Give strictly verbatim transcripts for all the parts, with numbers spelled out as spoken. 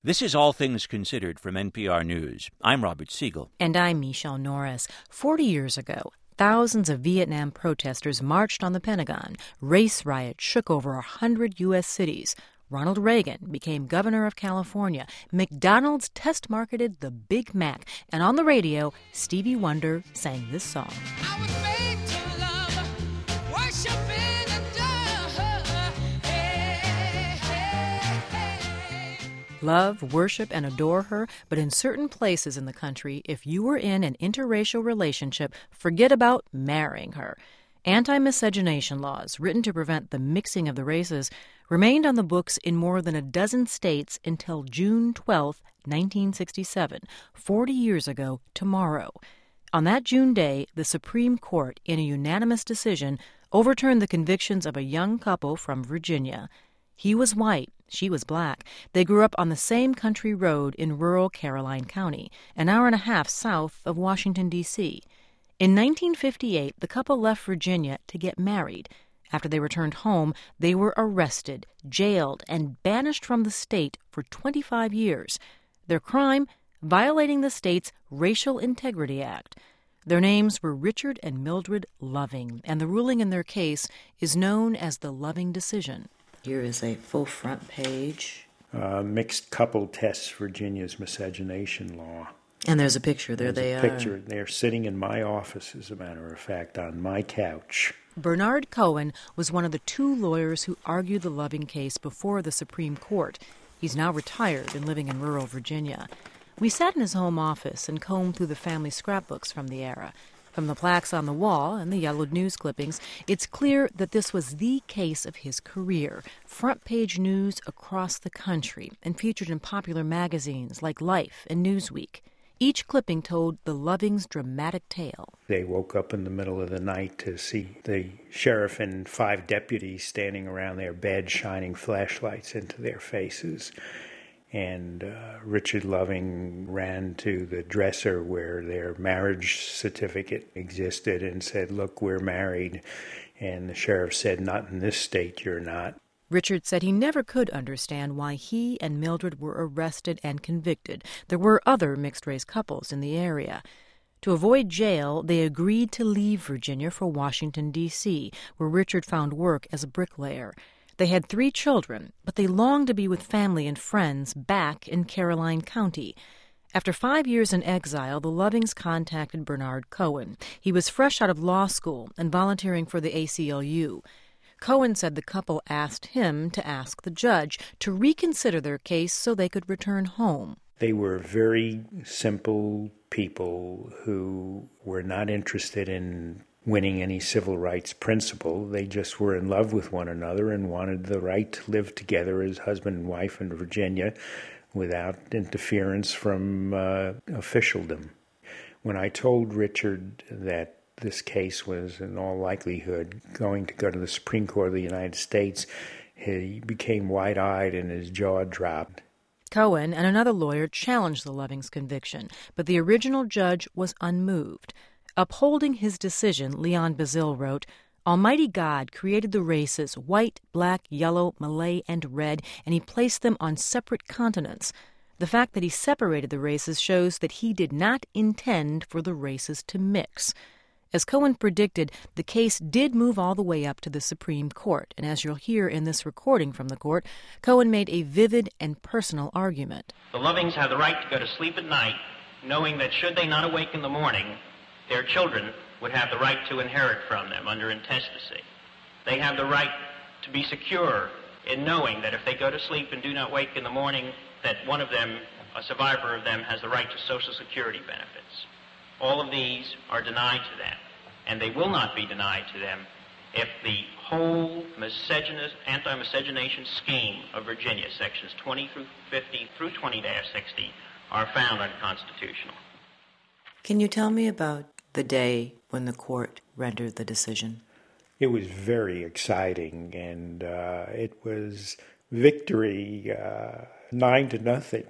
This is All Things Considered from N P R News. I'm Robert Siegel. And I'm Michelle Norris. Forty years ago, thousands of Vietnam protesters marched on the Pentagon. Race riots shook over a hundred U S cities. Ronald Reagan became governor of California. McDonald's test-marketed the Big Mac. And on the radio, Stevie Wonder sang this song. I was made to love, worship and adore. Hey, hey, hey. Love, worship, and adore her, but in certain places in the country, if you were in an interracial relationship, forget about marrying her. Anti-miscegenation laws, written to prevent the mixing of the races, remained on the books in more than a dozen states until June twelfth, nineteen sixty-seven, forty years ago tomorrow. On that June day, the Supreme Court, in a unanimous decision, overturned the convictions of a young couple from Virginia. He was white, she was black. They grew up on the same country road in rural Caroline County, an hour and a half south of Washington, D C In nineteen fifty-eight, the couple left Virginia to get married. After they returned home, they were arrested, jailed, and banished from the state for twenty-five years. Their crime? Violating the state's Racial Integrity Act. Their names were Richard and Mildred Loving, and the ruling in their case is known as the Loving decision. Here is a full front page. Uh, mixed couple tests Virginia's miscegenation law. And there's a picture. There There's they a are. picture. They're sitting in my office, as a matter of fact, on my couch. Bernard Cohen was one of the two lawyers who argued the Loving case before the Supreme Court. He's now retired and living in rural Virginia. We sat in his home office and combed through the family scrapbooks from the era. From the plaques on the wall and the yellowed news clippings, it's clear that this was the case of his career. Front-page news across the country and featured in popular magazines like Life and Newsweek. Each clipping told the Lovings' dramatic tale. They woke up in the middle of the night to see the sheriff and five deputies standing around their bed shining flashlights into their faces. And uh, Richard Loving ran to the dresser where their marriage certificate existed and said, "Look, we're married." And the sheriff said, "Not in this state, you're not." Richard said he never could understand why he and Mildred were arrested and convicted. There were other mixed-race couples in the area. To avoid jail, they agreed to leave Virginia for Washington, D C, where Richard found work as a bricklayer. They had three children, but they longed to be with family and friends back in Caroline County. After five years in exile, the Lovings contacted Bernard Cohen. He was fresh out of law school and volunteering for the A C L U. Cohen said the couple asked him to ask the judge to reconsider their case so they could return home. They were very simple people who were not interested in winning any civil rights principle. They just were in love with one another and wanted the right to live together as husband and wife in Virginia without interference from uh, officialdom. When I told Richard that this case was in all likelihood going to go to the Supreme Court of the United States, he became wide-eyed and his jaw dropped. Cohen and another lawyer challenged the Lovings' conviction, but the original judge was unmoved. Upholding his decision, Leon Bazile wrote, "Almighty God created the races white, black, yellow, Malay, and red, and he placed them on separate continents. The fact that he separated the races shows that he did not intend for the races to mix." As Cohen predicted, the case did move all the way up to the Supreme Court, and as you'll hear in this recording from the court, Cohen made a vivid and personal argument. The Lovings have the right to go to sleep at night, knowing that should they not awake in the morning, their children would have the right to inherit from them under intestacy. They have the right to be secure in knowing that if they go to sleep and do not wake in the morning, that one of them, a survivor of them, has the right to Social Security benefits. All of these are denied to them, and they will not be denied to them if the whole miscegenous, anti-miscegenation scheme of Virginia, sections twenty through fifty through twenty dash sixty, are found unconstitutional. Can you tell me about the day when the court rendered the decision? It was very exciting, and uh, it was victory, uh, nine to nothing.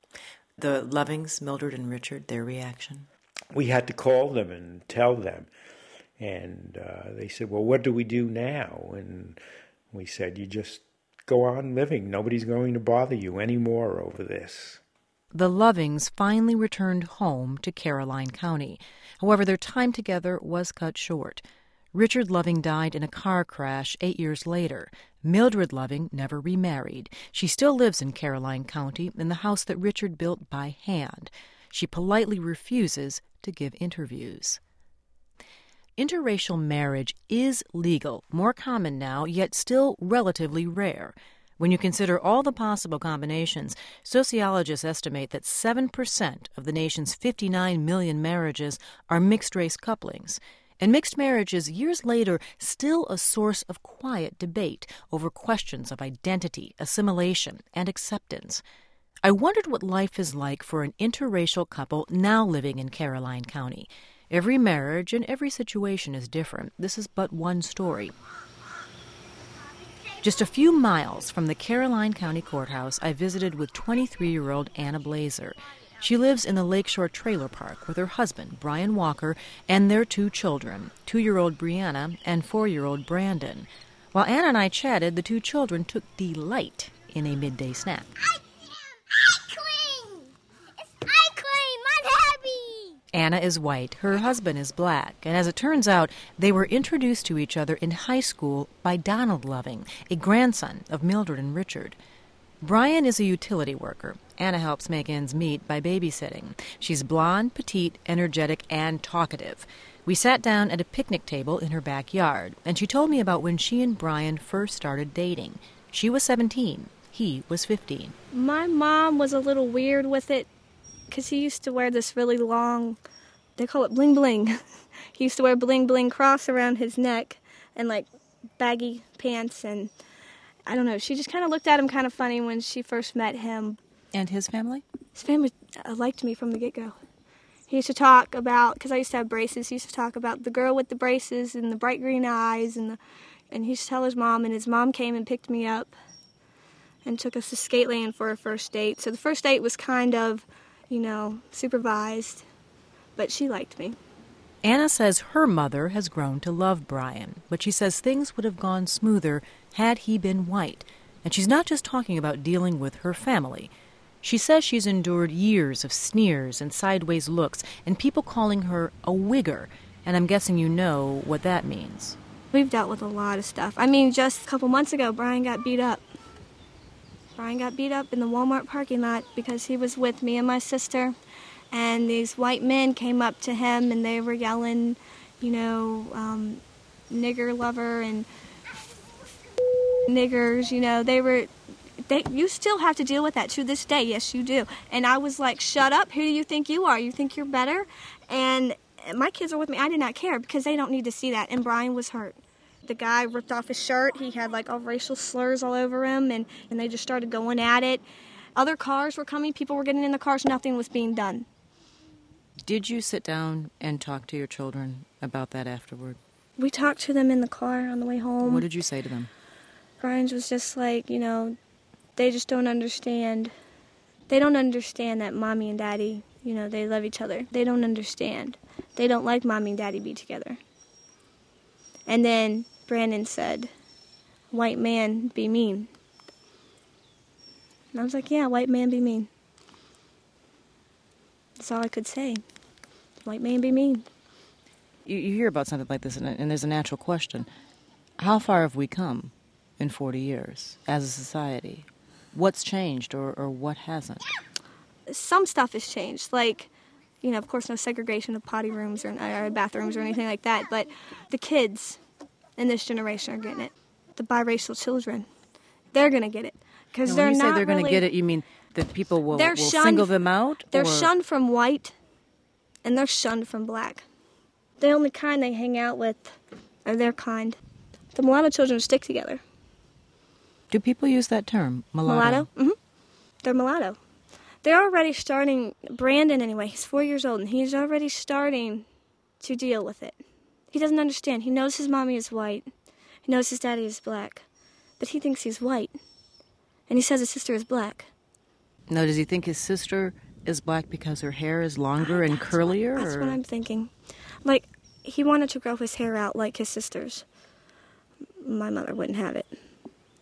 The Lovings, Mildred and Richard, their reaction? We had to call them and tell them. And uh, they said, "Well, what do we do now?" And we said, "You just go on living. Nobody's going to bother you anymore over this. The Lovings finally returned home to Caroline County. However, their time together was cut short. Richard Loving died in a car crash eight years later. Mildred Loving never remarried. She still lives in Caroline County in the house that Richard built by hand. She politely refuses to give interviews. Interracial marriage is legal, more common now, yet still relatively rare. When you consider all the possible combinations, sociologists estimate that seven percent of the nation's fifty-nine million marriages are mixed-race couplings. And mixed marriage is, years later, still a source of quiet debate over questions of identity, assimilation, and acceptance. I wondered what life is like for an interracial couple now living in Caroline County. Every marriage and every situation is different. This is but one story. Just a few miles from the Caroline County Courthouse, I visited with twenty-three-year-old Anna Blazer. She lives in the Lakeshore Trailer Park with her husband, Brian Walker, and their two children, two-year-old Brianna and four-year-old Brandon. While Anna and I chatted, the two children took delight in a midday snack. I, I cream! It's ice cream! I'm happy! Anna is white, her husband is black, and as it turns out, they were introduced to each other in high school by Donald Loving, a grandson of Mildred and Richard. Brian is a utility worker. Anna helps make ends meet by babysitting. She's blonde, petite, energetic, and talkative. We sat down at a picnic table in her backyard, and she told me about when she and Brian first started dating. She was seventeen. He was fifteen. My mom was a little weird with it because he used to wear this really long, they call it bling bling. He used to wear bling bling cross around his neck and like baggy pants, and I don't know, she just kind of looked at him kind of funny when she first met him. And his family? His family uh, liked me from the get-go. He used to talk about, because I used to have braces, he used to talk about the girl with the braces and the bright green eyes, and the, and he used to tell his mom, and his mom came and picked me up and took us to Skateland for our first date. So the first date was kind of, you know, supervised, but she liked me. Anna says her mother has grown to love Brian, but she says things would have gone smoother had he been white. And she's not just talking about dealing with her family. She says she's endured years of sneers and sideways looks and people calling her a wigger, and I'm guessing you know what that means. We've dealt with a lot of stuff. I mean, just a couple months ago, Brian got beat up. Brian got beat up in the Walmart parking lot because he was with me and my sister, and these white men came up to him and they were yelling, you know, um, nigger lover and niggers, you know, they were, they, you still have to deal with that to this day, yes you do. And I was like, shut up, who do you think you are? You think you're better? And my kids are with me, I did not care because they don't need to see that, and Brian was hurt. The guy ripped off his shirt, he had like all racial slurs all over him, and, and they just started going at it. Other cars were coming, people were getting in the cars, nothing was being done. Did you sit down and talk to your children about that afterward? We talked to them in the car on the way home. What did you say to them? Brian's was just like, you know, they just don't understand. They don't understand that mommy and daddy, you know, they love each other. They don't understand. They don't like mommy and daddy be together. And then Brandon said, white man be mean. And I was like, yeah, white man be mean. That's all I could say. White man be mean. You, you hear about something like this, and, and there's a natural question. How far have we come in forty years as a society? What's changed or, or what hasn't? Some stuff has changed. Like, you know, of course, no segregation of potty rooms or, or bathrooms or anything like that. But the kids in this generation are getting it. The biracial children, they're going to get it. Because they're when you not say they're going to really, get it, you mean that people will, they're will shunned, single them out? They're or? shunned from white, and they're shunned from black. The only kind they hang out with are their kind. The mulatto children stick together. Do people use that term, mulatto? Mulatto? Mm-hmm. They're mulatto. They're already starting, Brandon anyway, he's four years old, and he's already starting to deal with it. He doesn't understand. He knows his mommy is white. He knows his daddy is black. But he thinks he's white. And he says his sister is black. Now, does he think his sister is black because her hair is longer and that's curlier? What, that's or? what I'm thinking. Like, he wanted to grow his hair out like his sister's. My mother wouldn't have it.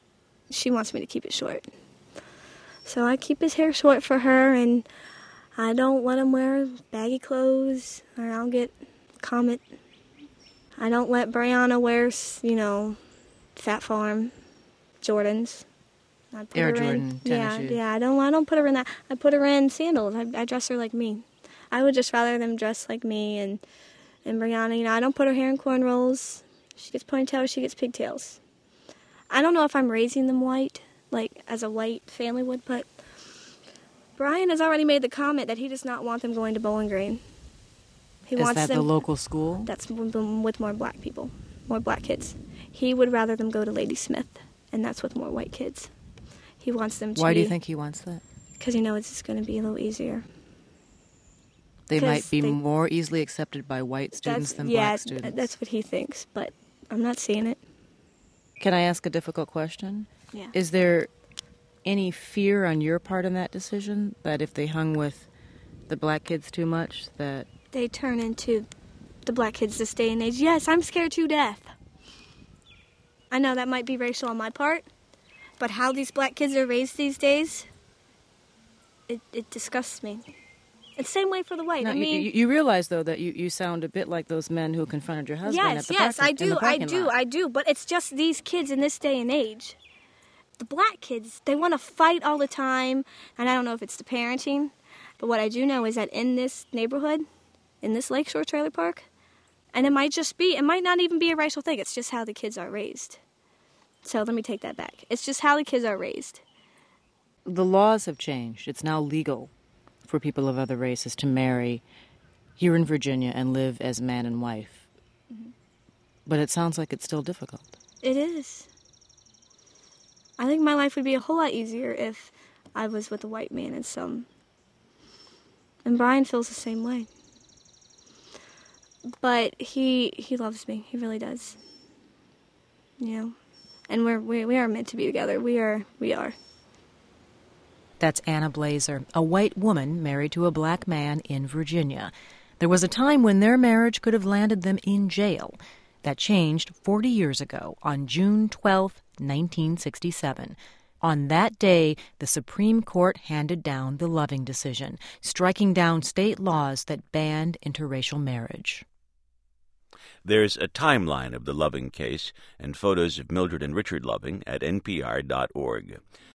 she wants me to keep it short. So I keep his hair short for her, and I don't let him wear baggy clothes, or I'll get comment. I don't let Brianna wear, you know, Fat Farm Jordans. I put Air her Jordan in, tennis yeah, shoes. yeah. I don't. I don't put her in that. I put her in sandals. I, I dress her like me. I would just rather them dress like me. And and Brianna, you know, I don't put her hair in cornrows. She gets ponytails. She gets pigtails. I don't know if I'm raising them white, like as a white family would, but Brian has already made the comment that he does not want them going to Bowling Green. He Is wants that them, the local school? That's with with more black people, more black kids. He would rather them go to Lady Smith, and that's with more white kids. He wants them to Why do you be- think he wants that? Because he knows it's going to be a little easier. They 'Cause might be they- more easily accepted by white students That's, than yeah, black students. that's what he thinks, but I'm not seeing it. Can I ask a difficult question? Yeah. Is there any fear on your part in that decision that if they hung with the black kids too much, that They turn into the black kids this day and age. Yes, I'm scared to death. I know that might be racial on my part, but how these black kids are raised these days, it, it disgusts me. It's the same way for the white. No, I you- mean, you, you realize though that you, you sound a bit like those men who confronted your husband at yes, the yes, parking- I in do, the I parking do, lot. I do. But it's just these kids in this day and age. The black kids, they want to fight all the time, and I don't know if it's the parenting, but what I do know is that in this neighborhood, in this Lakeshore trailer park, and it might just be, it might not even be a racial thing, it's just how the kids are raised. So let me take that back. It's just how the kids are raised. The laws have changed. It's now legal for people of other races to marry here in Virginia and live as man and wife. Mm-hmm. But it sounds like it's still difficult. It is. I think my life would be a whole lot easier if I was with a white man and some. And Brian feels the same way. But he he loves me. He really does. You know, and we're we we are meant to be together. We are we are. That's Anna Blazer, a white woman married to a black man in Virginia. There was a time when their marriage could have landed them in jail. That changed forty years ago on June twelfth, nineteen sixty-seven. On that day, the Supreme Court handed down the Loving decision, striking down state laws that banned interracial marriage. There's a timeline of the Loving case and photos of Mildred and Richard Loving at N P R dot org.